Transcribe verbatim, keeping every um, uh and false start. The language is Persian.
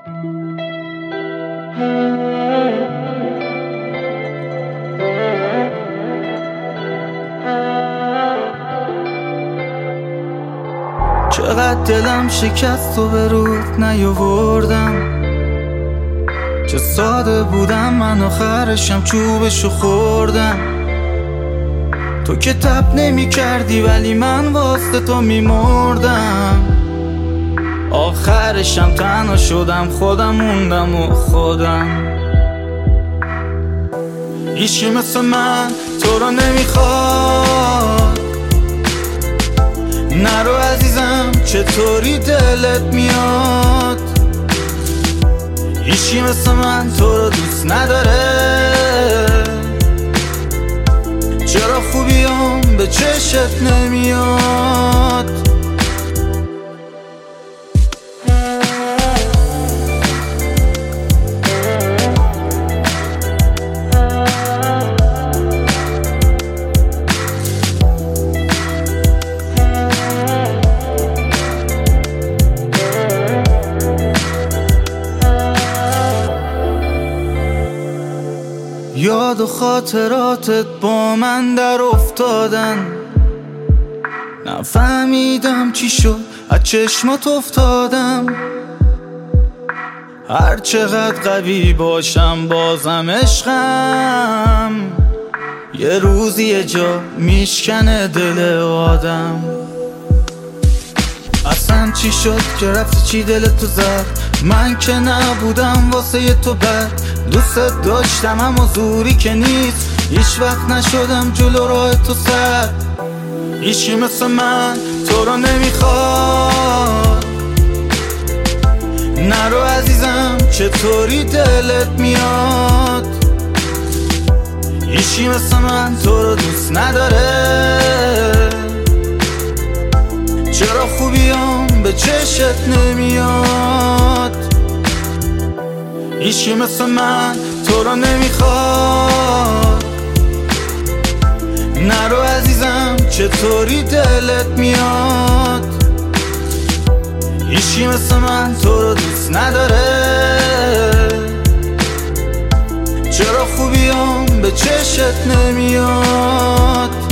چقدر دلم شکست و به رود نیاوردم، چه ساده بودم من آخرشم چوبشو خوردم. تو که تب نمی کردی ولی من واسه تو می مردم، آخرشم تنها شدم، خودم موندم و خودم. هیچی مثل من تو رو نمیخواد، نرو عزیزم چطوری دلت میاد. هیچی مثل من تو رو دوست نداره، چرا خوبیام به چشت نمیاد. یاد و خاطراتت با من در افتادن، نفهمیدم چی شد از چشمات افتادم. هر چقدر قوی باشم بازم عشقم، یه روزی یه جا میشکنه دل آدم. اصلا چی شد که رفتی چی دلتو زد؟ من که نبودم واسه تو بد، دوست داشتم اما زوری که نیست، هیچ وقت نشدم جلو راه تو سر. هیچی مثل من تو رو نمیخواد، نرو عزیزم چطوری دلت میاد. هیچی مثل من تو رو دوست نداره، چرا خوبیام به چشت نمیاد. هیچی مثل من تو رو نمیخواد، نرو عزیزم چطوری دلت میاد. هیچی مثل من تو رو دوست نداره، چرا خوبیام به چشت نمیاد.